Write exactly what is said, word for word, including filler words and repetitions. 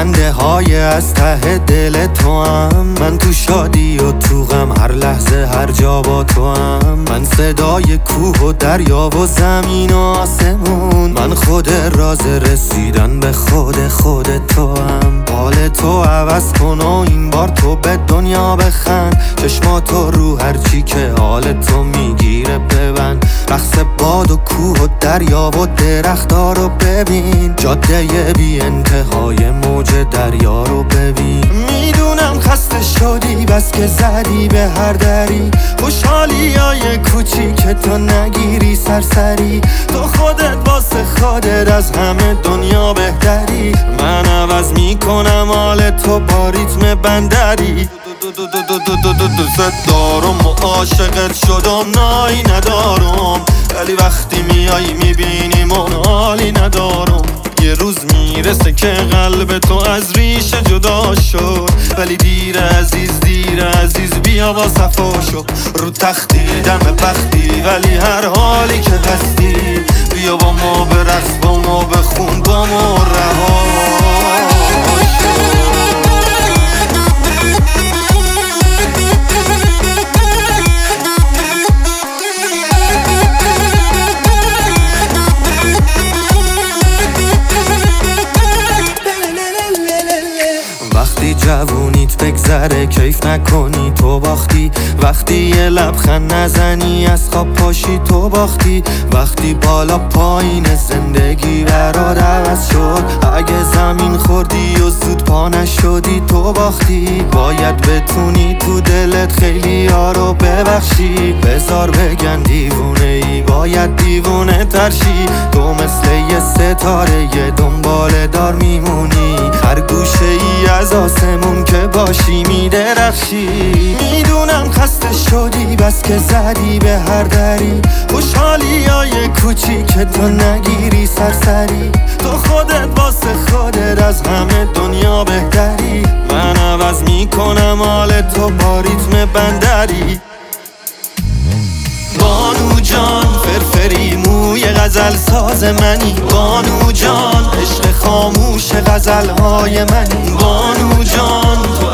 خنده های از ته دل تو هم، من تو شادی و تو غم هر لحظه هر جا با تو هم. من صدای کوه و دریا و زمین و آسمون، من خود راز رسیدن به خود خود تو هم. حال تو عوض کن و این بار تو به دنیا بخند، چشماتو رو هرچی که حال تو میگیره ببند. رقص باد و کوه و دریا و درخت‌ها رو ببین، جاده بی انتهای موج دریا رو ببین. میدونم خسته شدی بس که زدی به هر دری، خوشحالی های کوچیک تو نگیری سرسری. تو خودت واسه خودت از همه دنیا بهتری، من عوض میکنم حال تو با ریتم بندری. دوست دارم و عاشقت شدم، نایی ندارم، ولی وقتی میایی میبینی من حالی ندارم. یه روز میرسه که قلب تو از ریشه جدا شد، ولی دیر عزیز دیر عزیز بیا با صفا شو. رو تختی دم بختی ولی هر حالی که هستی، بیا با ما برقص با ما بخون با ما رها شو. وقتی جوونیت بگذره کیف نکنی تو باختی، وقتی یه لبخند نزنی از خواب پاشی تو باختی. وقتی بالا پایین زندگی برات عوض شد، اگه زمین خوردی و زود پا نشدی تو باختی. باید بتونی تو دلت خیلی ها رو ببخشی، بذار بگن دیوونه ای باید دیوونه ترشی. تو مثل یه ستاره یه دنباله دار میمونی، هر گوشه ای از آسمون که باشی میدرخشی. میدونم خسته شدی بس که زدی به هر دری، خوشحالی های کوچیک تو نگیری سرسری. تو خودت واسه خودت از همه دنیا بهتری، من عوض میکنم حال تو با ریتم بندری. بانو جان فرفری موی غزل ساز منی، بانو جان عشق خاموش غزل های منی. بانو جان تو